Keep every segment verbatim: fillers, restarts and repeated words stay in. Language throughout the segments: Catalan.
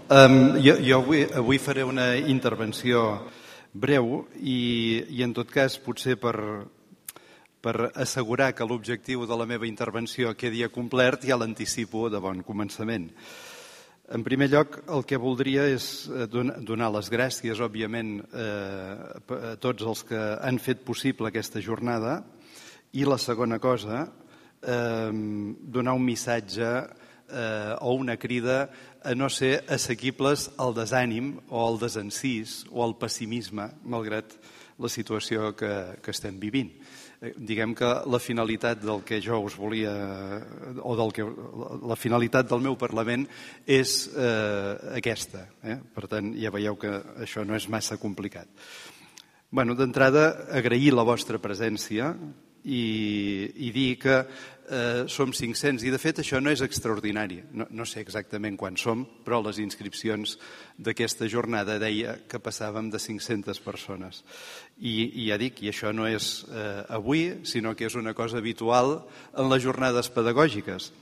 Um, jo jo avui, avui faré una intervenció breu i, i en tot cas potser per, per assegurar que l'objectiu de la meva intervenció quedi acomplert ja l'anticipo de bon començament. En primer lloc, el que voldria és donar les gràcies, òbviament, a tots els que han fet possible aquesta jornada i la segona cosa, donar un missatge o una crida a no ser assequibles al desànim o al desencís o al pessimisme, malgrat la situació que, que estem vivint. Diguem que la finalitat del que jo us volia, o del que, la finalitat del meu Parlament és eh, aquesta. Eh? Per tant, ja veieu que això no és massa complicat. Bueno, d'entrada, agrair la vostra presència i, i dir que eh, som cinc-cents, i de fet això no és extraordinari. No, no sé exactament quan som, però les inscripcions d'aquesta jornada deia que passàvem de cinc-centes persones. I, i ja dic, i això no és eh, avui, sinó que és una cosa habitual en les jornades pedagògiques.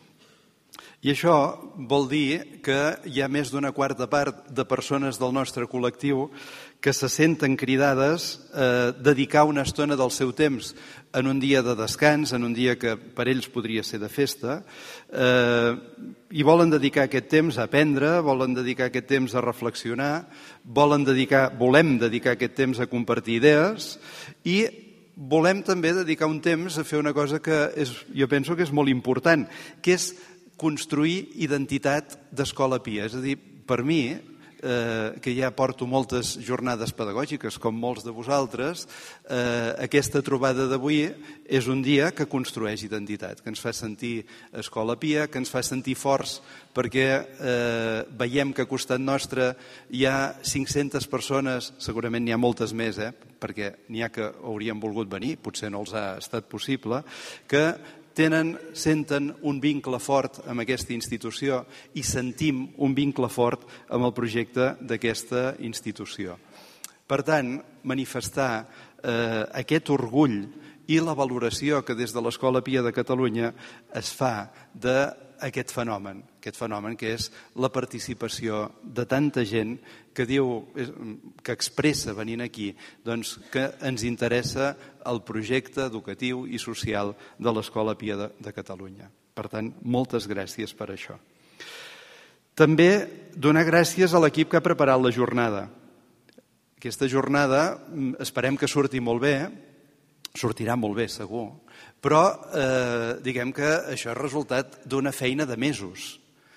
I això vol dir que hi ha més d'una quarta part de persones del nostre col·lectiu que se senten cridades a dedicar una estona del seu temps en un dia de descans, en un dia que per ells podria ser de festa, eh, i volen dedicar aquest temps a aprendre, volen dedicar aquest temps a reflexionar, volen dedicar, volem dedicar aquest temps a compartir idees i volem també dedicar un temps a fer una cosa que és, jo penso que és molt important, que és construir identitat d'Escola Pia. És a dir, per mi, eh, que ja porto moltes jornades pedagògiques, com molts de vosaltres, eh, aquesta trobada d'avui és un dia que construeix identitat, que ens fa sentir Escola Pia, que ens fa sentir forts perquè eh, veiem que a costat nostre hi ha cinc-centes persones, segurament n'hi ha moltes més, eh, perquè n'hi ha que haurien volgut venir, potser no els ha estat possible, que tenen, senten un vincle fort amb aquesta institució i sentim un vincle fort amb el projecte d'aquesta institució. Per tant, manifestar eh, aquest orgull i la valoració que des de l'Escola Pia de Catalunya es fa d'aquest fenomen, aquest fenomen que és la participació de tanta gent que diu, que expressa venint aquí, doncs que ens interessa el projecte educatiu i social de l'Escola Pia de, de Catalunya. Per tant, moltes gràcies per això. També donar gràcies a l'equip que ha preparat la jornada. Aquesta jornada esperem que surti molt bé, sortirà molt bé segur, però eh, diguem que això és resultat d'una feina de mesos.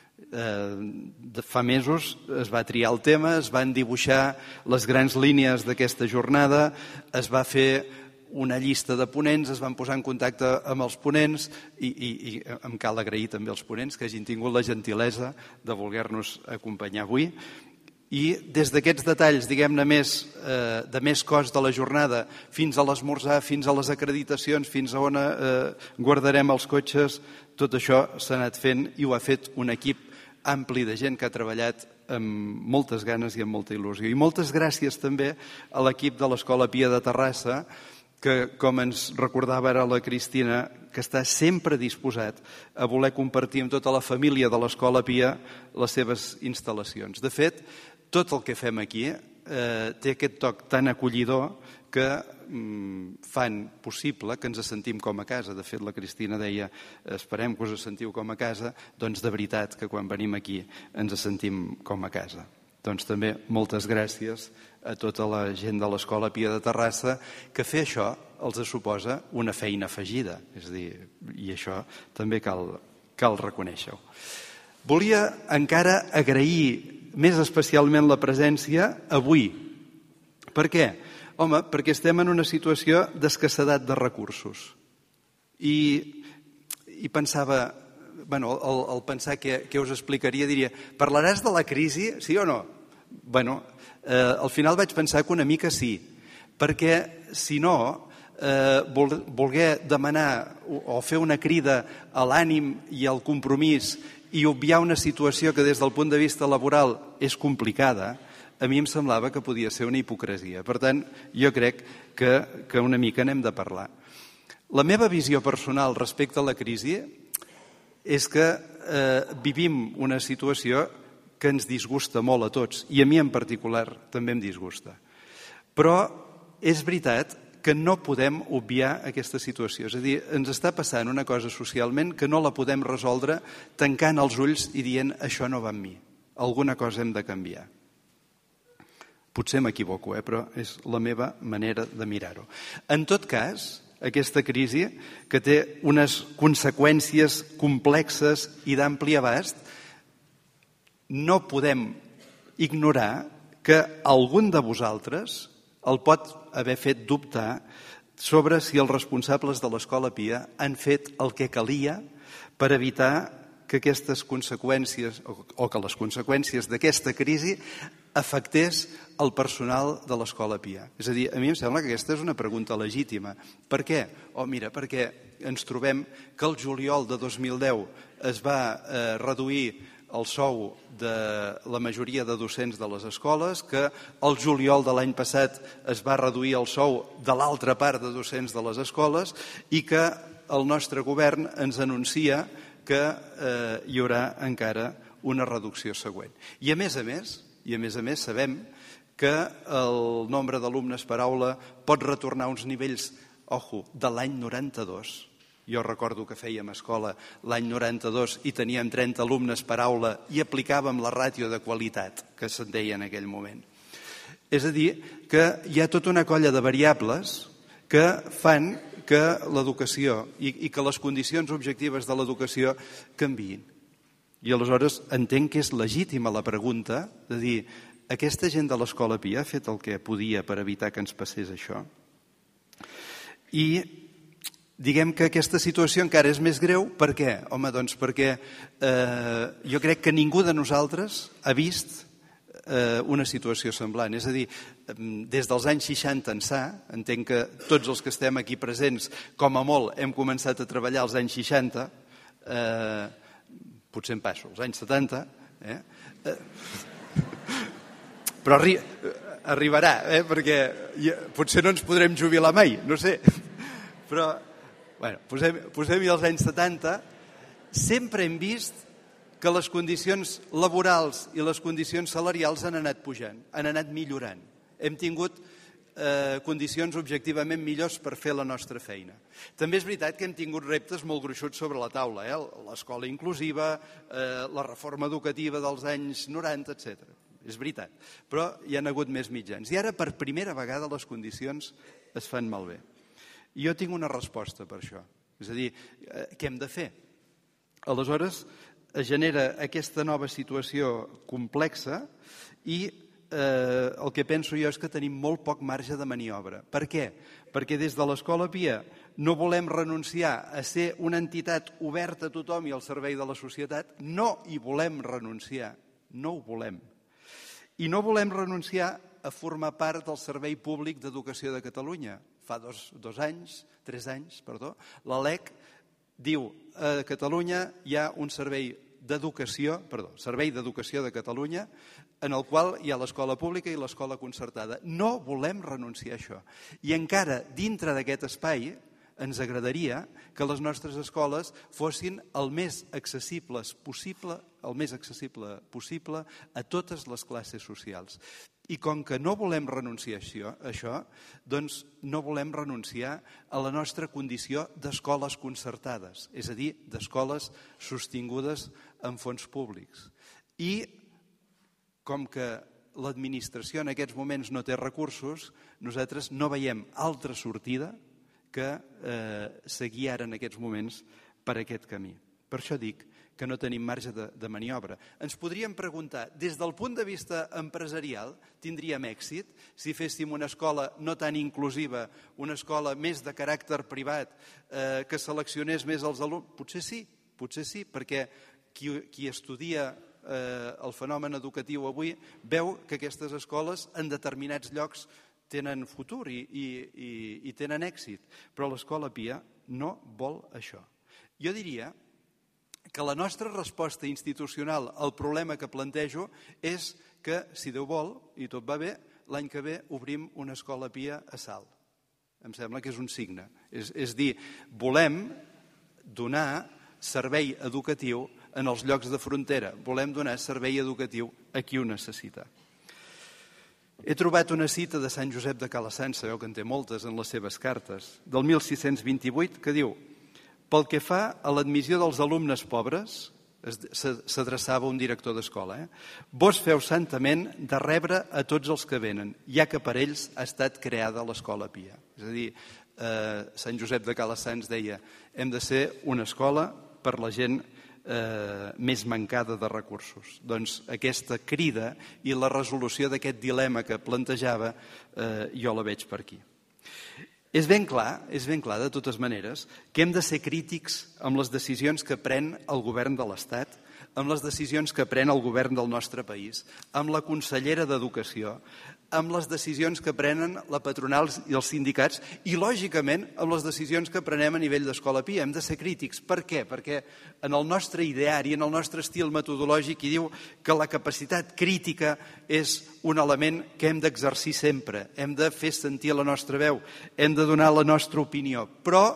Eh, fa mesos es va triar el tema, es van dibuixar les grans línies d'aquesta jornada, es va fer una llista de ponents, es van posar en contacte amb els ponents i, i, i em cal agrair també als ponents que hagin tingut la gentilesa de voler-nos acompanyar avui. I des d'aquests detalls, diguem-ne, més, eh, de més cost de la jornada, fins a l'esmorzar, fins a les acreditacions, fins a on eh, guardarem els cotxes, tot això s'ha anat fent i ho ha fet un equip ampli de gent que ha treballat amb moltes ganes i amb molta il·lusió. I moltes gràcies també a l'equip de l'Escola Pia de Terrassa, que, com ens recordava ara la Cristina, que està sempre disposat a voler compartir amb tota la família de l'Escola Pia les seves instal·lacions. De fet, tot el que fem aquí eh, té aquest toc tan acollidor que mm, fan possible que ens sentim com a casa. De fet, la Cristina deia, esperem que us sentiu com a casa, doncs de veritat que quan venim aquí ens sentim com a casa. Doncs també moltes gràcies a tota la gent de l'Escola Pia de Terrassa, que fer això els suposa una feina afegida, és a dir, i això també cal, cal reconèixer-ho. Volia encara agrair més especialment la presència avui. Per què? Home, perquè estem en una situació d'escassedat de recursos. I, i pensava, bueno, al, al pensar què, què us explicaria, diria, parlaràs de la crisi, sí o no? Bueno, eh, al final vaig pensar que una mica sí, perquè si no, eh, vol, voler demanar o fer una crida a l'ànim i al compromís i obviar una situació que des del punt de vista laboral és complicada, a mi em semblava que podia ser una hipocresia. Per tant, jo crec que, que una mica n'hem de parlar. La meva visió personal respecte a la crisi és que eh, vivim una situació que ens disgusta molt a tots, i a mi en particular també em disgusta. Però és veritat que no podem obviar aquesta situació. És a dir, ens està passant una cosa socialment que no la podem resoldre tancant els ulls i dient això no va amb mi, alguna cosa hem de canviar. Potser m'equivoco, eh? Però és la meva manera de mirar-ho. En tot cas, aquesta crisi, que té unes conseqüències complexes i d'ampli abast, no podem ignorar que algun de vosaltres el pot haver fet dubtar sobre si els responsables de l'Escola Pia han fet el que calia per evitar que aquestes conseqüències, o que les conseqüències d'aquesta crisi afectés el personal de l'Escola Pia. És a dir, a mi em sembla que aquesta és una pregunta legítima. Per què? Oh, mira, perquè ens trobem que el juliol de dos mil deu es va eh, reduir el sou de la majoria de docents de les escoles, que el juliol de l'any passat es va reduir el sou de l'altra part de docents de les escoles i que el nostre govern ens anuncia que eh, hi haurà encara una reducció següent. I a més a més, i a més a més sabem que el nombre d'alumnes per aula pot retornar a uns nivells, ojo, de l'any noranta-dos. Jo recordo que fèiem escola l'any noranta-dos i teníem trenta alumnes per aula i aplicàvem la ràtio de qualitat que se'n deia en aquell moment. És a dir, que hi ha tota una colla de variables que fan que l'educació i, i que les condicions objectives de l'educació canviïn. I aleshores entenc que és legítima la pregunta de dir, aquesta gent de l'Escola Pia ha fet el que podia per evitar que ens passés això? I diguem que aquesta situació encara és més greu. Per què? Home, doncs perquè eh, jo crec que ningú de nosaltres ha vist eh, una situació semblant. És a dir, des dels anys seixanta ençà, entenc que tots els que estem aquí presents, com a molt, hem començat a treballar als anys seixanta, eh, potser em passo, als anys setanta, eh? eh però arri arribarà, eh? Perquè ja, potser no ens podrem jubilar mai, no sé. Però Bueno, posem-hi posem als anys setanta, sempre hem vist que les condicions laborals i les condicions salarials han anat pujant, han anat millorant. Hem tingut eh, condicions objectivament millors per fer la nostra feina. També és veritat que hem tingut reptes molt gruixuts sobre la taula, eh? L'escola inclusiva, eh, la reforma educativa dels anys noranta, etcètera. És veritat, però hi ha hagut més mitjans. I ara, per primera vegada, les condicions es fan malbé. I jo tinc una resposta per això. És a dir, què hem de fer? Aleshores, es genera aquesta nova situació complexa i eh, el que penso jo és que tenim molt poc marge de maniobra. Per què? Perquè des de l'Escola Pia no volem renunciar a ser una entitat oberta a tothom i al servei de la societat. No hi volem renunciar, no ho volem. I no volem renunciar a formar part del Servei Públic d'Educació de Catalunya. Fa dos, dos anys, tres anys, perdó, la LEC diu a Catalunya hi ha un servei d'educació, perdó, Servei d'Educació de Catalunya, en el qual hi ha l'escola pública i l'escola concertada. No volem renunciar a això. I encara, dintre d'aquest espai, ens agradaria que les nostres escoles fossin el més accessibles possible, el més accessible possible a totes les classes socials. I com que no volem renunciar a això, doncs no volem renunciar a la nostra condició d'escoles concertades, és a dir, d'escoles sostingudes amb fons públics. I com que l'administració en aquests moments no té recursos, nosaltres no veiem altra sortida que eh, seguir ara en aquests moments per aquest camí. Per això dic que no tenim marge de, de maniobra. Ens podríem preguntar, des del punt de vista empresarial, tindríem èxit si féssim una escola no tan inclusiva, una escola més de caràcter privat, eh, que seleccionés més els alumnes? Potser sí, potser sí, perquè qui, qui estudia eh, el fenomen educatiu avui veu que aquestes escoles en determinats llocs tenen futur i, i, i, i tenen èxit, però l'Escola Pia no vol això. Jo diria que la nostra resposta institucional al problema que plantejo és que, si Déu vol, i tot va bé, l'any que ve obrim una Escola Pia a Salt. Em sembla que és un signe. És, és dir, volem donar servei educatiu en els llocs de frontera. Volem donar servei educatiu a qui ho necessita. He trobat una cita de Sant Josep de Calassans, sabeu que en té moltes en les seves cartes, del mil sis-cents vint-i-vuit, que diu: pel que fa a l'admissió dels alumnes pobres, s'adreçava a un director d'escola, eh? vos feu santament de rebre a tots els que venen, ja que per ells ha estat creada l'Escola Pia. És a dir, eh, Sant Josep de Calassans deia: hem de ser una escola per la gent eh, més mancada de recursos. Doncs aquesta crida i la resolució d'aquest dilema que plantejava eh, jo la veig per aquí. És ben clar, és ben clar, de totes maneres, que hem de ser crítics amb les decisions que pren el govern de l'Estat, amb les decisions que pren el govern del nostre país, amb la consellera d'Educació, amb les decisions que prenen la patronal i els sindicats i, lògicament, amb les decisions que prenem a nivell d'Escola Pia. Hem de ser crítics. Per què? Perquè en el nostre ideari, en el nostre estil metodològic, hi diu que la capacitat crítica és un element que hem d'exercir sempre. Hem de fer sentir la nostra veu, hem de donar la nostra opinió. Però,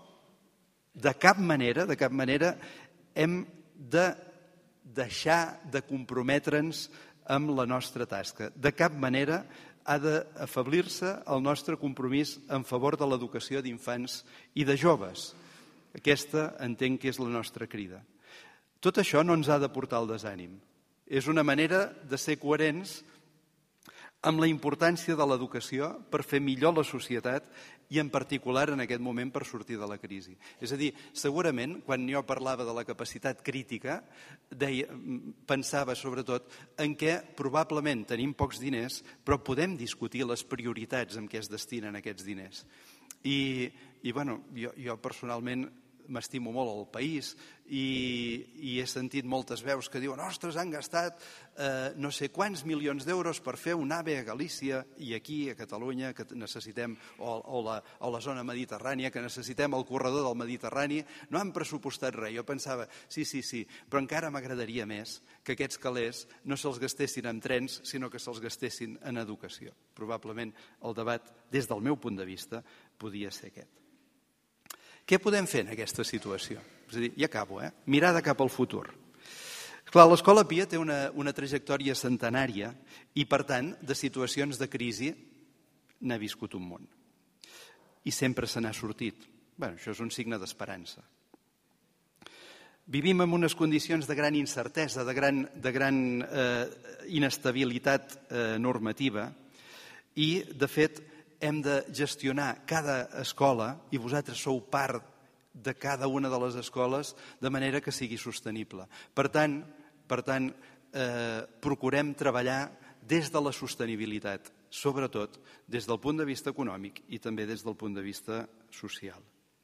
de cap manera, de cap manera, hem de deixar de comprometre'ns amb la nostra tasca. De cap manera ha d'afeblir-se el nostre compromís en favor de l'educació d'infants i de joves. Aquesta entenc que és la nostra crida. Tot això no ens ha de portar al desànim. És una manera de ser coherents amb la importància de l'educació per fer millor la societat i en particular en aquest moment per sortir de la crisi. És a dir, segurament, quan jo parlava de la capacitat crítica, deia, pensava sobretot en què probablement tenim pocs diners, però podem discutir les prioritats en què es destinen aquests diners. I, i bueno, jo, jo personalment m'estimo molt el país i, i he sentit moltes veus que diuen: ostres, han gastat eh, no sé quants milions d'euros per fer un AVE a Galícia i aquí a Catalunya que necessitem, o, o, la, o la zona mediterrània, que necessitem el corredor del Mediterrani, no han pressupostat res. Jo pensava, sí, sí, sí, però encara m'agradaria més que aquests calés no se'ls gastessin en trens, sinó que se'ls gastessin en educació. Probablement el debat, des del meu punt de vista, podia ser aquest. Què podem fer en aquesta situació? És a dir, ja acabo, eh? Mirada cap al futur. Clar, l'Escola Pia té una, una trajectòria centenària i, per tant, de situacions de crisi n'ha viscut un munt. I sempre se n'ha sortit. Bé, això és un signe d'esperança. Vivim en unes condicions de gran incertesa, de gran, de gran eh, inestabilitat eh, normativa i, de fet, hem de gestionar cada escola, i vosaltres sou part de cada una de les escoles, de manera que sigui sostenible. Per tant, per tant eh, procurem treballar des de la sostenibilitat, sobretot des del punt de vista econòmic i també des del punt de vista social.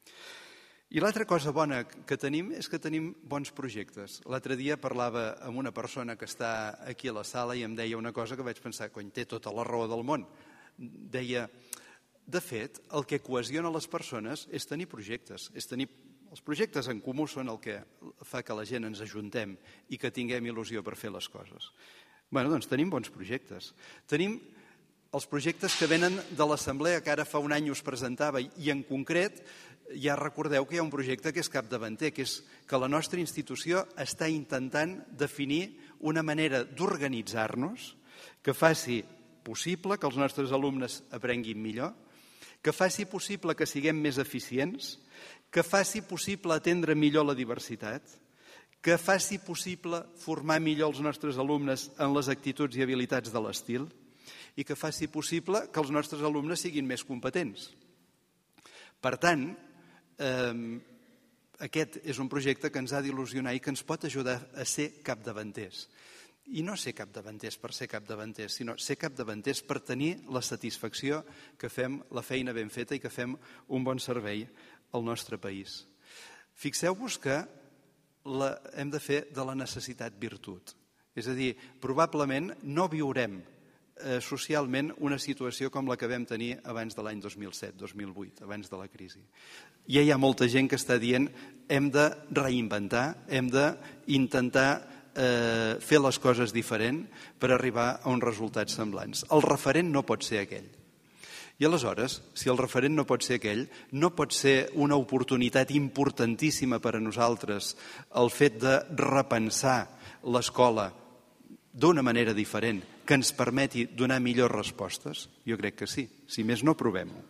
I l'altra cosa bona que tenim és que tenim bons projectes. L'altre dia parlava amb una persona que està aquí a la sala i em deia una cosa que vaig pensar, cony, té tota la raó del món. Deia, de fet, el que cohesiona les persones és tenir projectes. És tenir... Els projectes en comú són el que fa que la gent ens ajuntem i que tinguem il·lusió per fer les coses. Bé, doncs tenim bons projectes. Tenim els projectes que venen de l'Assemblea, que ara fa un any us presentava, i en concret ja recordeu que hi ha un projecte que és capdavanter, que és que la nostra institució està intentant definir una manera d'organitzar-nos que faci possible que els nostres alumnes aprenguin millor, que faci possible que siguem més eficients, que faci possible atendre millor la diversitat, que faci possible formar millor els nostres alumnes en les actituds i habilitats de l'estil i que faci possible que els nostres alumnes siguin més competents. Per tant, eh, aquest és un projecte que ens ha d'il·lusionar i que ens pot ajudar a ser capdavanters. I no ser capdavanters per ser capdavanters, sinó ser capdavanters per tenir la satisfacció que fem la feina ben feta i que fem un bon servei al nostre país. Fixeu-vos que la, hem de fer de la necessitat virtut. És a dir, probablement no viurem eh, socialment una situació com la que vam tenir abans de l'any dos mil set dos mil vuit, abans de la crisi. Ja hi ha molta gent que està dient hem de reinventar, hem d'intentar Eh, fer les coses diferent per arribar a uns resultats semblants. El referent no pot ser aquell. I aleshores, si el referent no pot ser aquell, no pot ser una oportunitat importantíssima per a nosaltres el fet de repensar l'escola d'una manera diferent, que ens permeti donar millors respostes? Jo crec que sí. Si més no, provem-ho.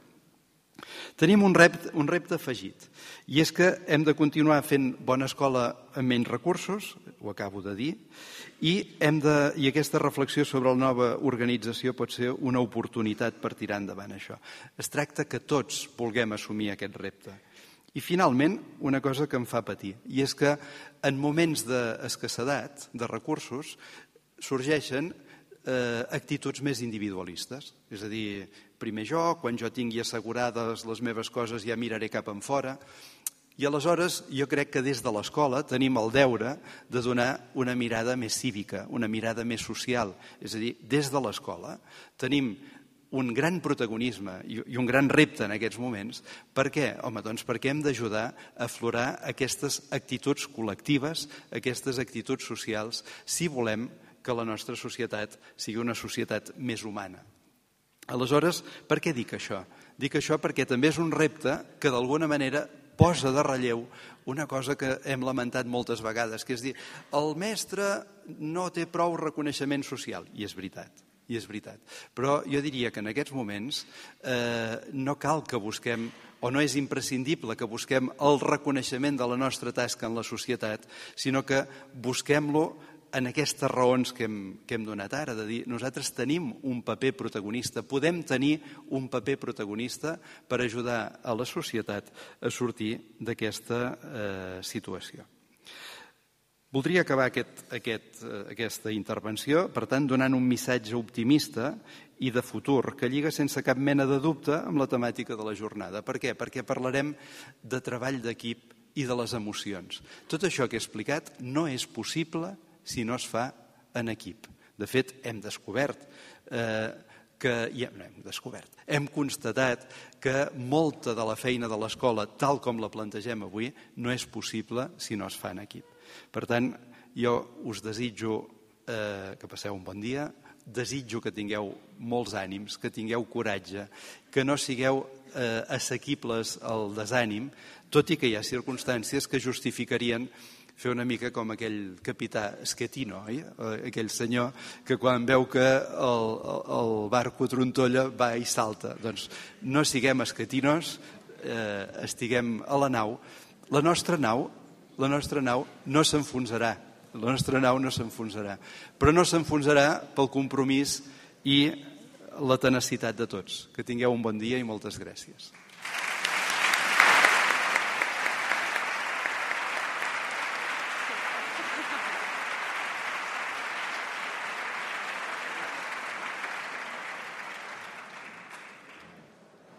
Tenim un repte, un repte afegit, i és que hem de continuar fent bona escola amb menys recursos, ho acabo de dir, i, hem de, i aquesta reflexió sobre la nova organització pot ser una oportunitat per tirar endavant això. Es tracta que tots vulguem assumir aquest repte. I finalment, una cosa que em fa patir, i és que en moments d'escassedat de recursos sorgeixen eh, actituds més individualistes. És a dir, primer jo, quan jo tingui assegurades les meves coses ja miraré cap enfora. I aleshores jo crec que des de l'escola tenim el deure de donar una mirada més cívica, una mirada més social. És a dir, des de l'escola tenim un gran protagonisme i un gran repte en aquests moments. Per què? Home, doncs perquè hem d'ajudar a aflorar aquestes actituds col·lectives, aquestes actituds socials, si volem que la nostra societat sigui una societat més humana. Aleshores, per què dic això? Dic això perquè també és un repte que d'alguna manera posa de relleu una cosa que hem lamentat moltes vegades, que és dir, el mestre no té prou reconeixement social, i és veritat. I és veritat. Però jo diria que en aquests moments eh, no cal que busquem, o no és imprescindible que busquem el reconeixement de la nostra tasca en la societat, sinó que busquem-lo en aquestes raons que hem, que hem donat ara, de dir, nosaltres tenim un paper protagonista, podem tenir un paper protagonista per ajudar a la societat a sortir d'aquesta eh, situació. Voldria acabar aquest, aquest, aquesta intervenció, per tant, donant un missatge optimista i de futur, que lliga sense cap mena de dubte amb la temàtica de la jornada. Per què? Perquè parlarem de treball d'equip i de les emocions. Tot això que he explicat no és possible si no es fa en equip. De fet, hem descobert eh, que... Ja, no, hem descobert. Hem constatat que molta de la feina de l'escola, tal com la plantegem avui, no és possible si no es fa en equip. Per tant, jo us desitjo eh, que passeu un bon dia, desitjo que tingueu molts ànims, que tingueu coratge, que no sigueu eh, assequibles al desànim, tot i que hi ha circumstàncies que justificarien fer una mica com aquell capità Schettino, oi? Aquell senyor que quan veu que el, el barco trontolla va i salta. Doncs no siguem Schettinos, eh, estiguem a la nau. La nostra nau, la nostra nau no s'enfonsarà, la nostra nau no s'enfonsarà, però no s'enfonsarà pel compromís i la tenacitat de tots. Que tingueu un bon dia i moltes gràcies.